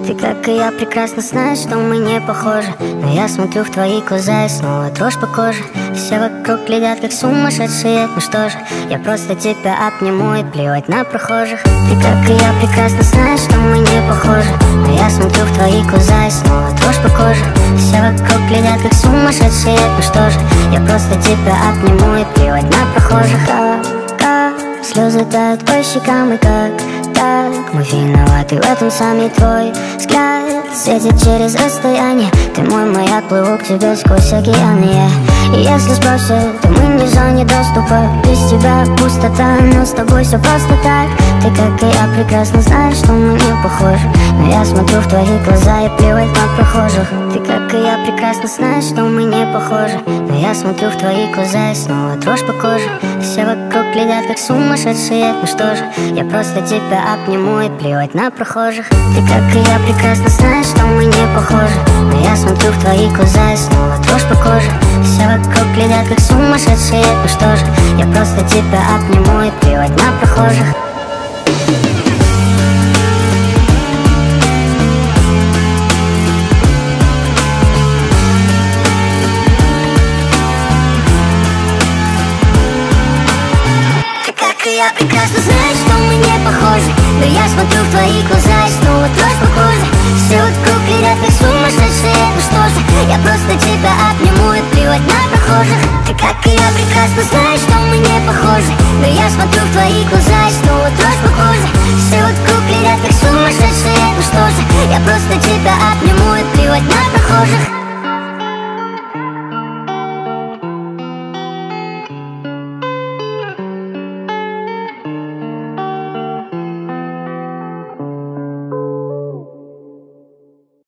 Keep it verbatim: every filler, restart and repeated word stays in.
Ты, как и я, прекрасно знаешь, что мы не похожи. Но я смотрю в твои глаза и снова дрожь по коже. Все вокруг глядят, как сумасшедшие. Ну что же, я просто тебя обниму и плевать на прохожих. Ты, как и я, прекрасно знаешь, что мы не похожи. Но я смотрю в твои глаза и снова дрожь по коже. Все вокруг глядят, как сумасшедшие. Ну что же, я просто тебя обниму и плевать на прохожих. Как слезы тают по щекам и как так мы виноваты в этом, сами твой взгляд светит через расстояние. Ты мой маяк, плыву к тебе сквозь океаны, yeah. И если сбросил, то мы не в зоне доступа. Без тебя пустота, но с тобой все просто так. Ты, как и я, прекрасно знаешь, что мы не похожи. Но я смотрю в твои глаза и плевать на прохожих. Ты, как и я, прекрасно знаешь, что мы не похожи. Но я смотрю в твои глаза и снова дрожь по коже. Все вокруг глядят, как сумасшедшие. Ну что же, я просто тебя обниму и плевать на прохожих. Ты, как и я, прекрасно знаешь, что мы не похожи. Но я смотрю в твои глаза и снова дрожь по коже. Все вокруг глядят, как сумасшедшие. Ну что же, я просто тебя обниму и плевать на прохожих. Я прекрасно знаю, что мы не похожи. Но я смотрю в твои глаза и снова дрожь по коже. Все вокруг глядят, как сумасшедшие. Ну что же, я просто тебя обниму и плевать на прохожих. Ты, как и я, прекрасно знаешь, что мы не похожи. Но я смотрю в твои глаза и снова дрожь по коже. Все вокруг глядят, как сумасшедшие. Ну что же, я просто тебя обниму и плевать на прохожих.